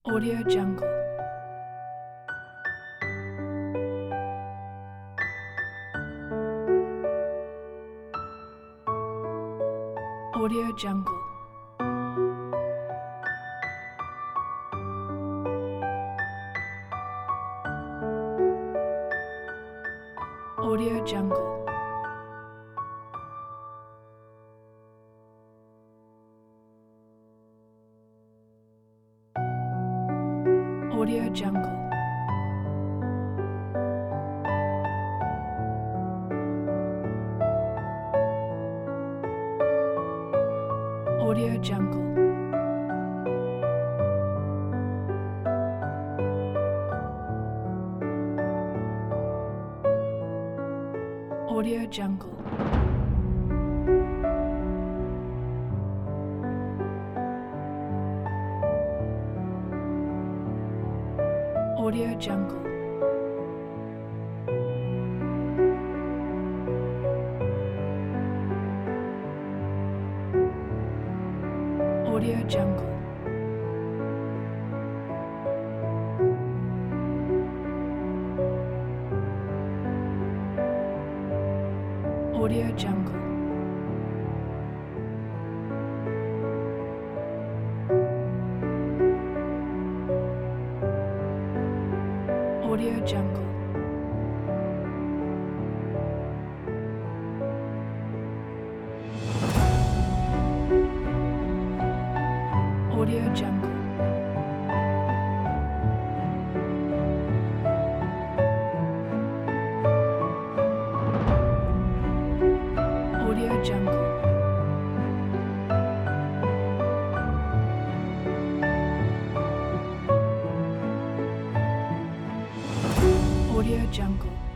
Audio Jungle. Audio Jungle. Audio Jungle. Audio Jungle. Audio Jungle. Audio Jungle. Audio Jungle. Audio Jungle. Audio Jungle. Audio Jungle. Audio Jungle. Audio Jungle. Audio Jungle.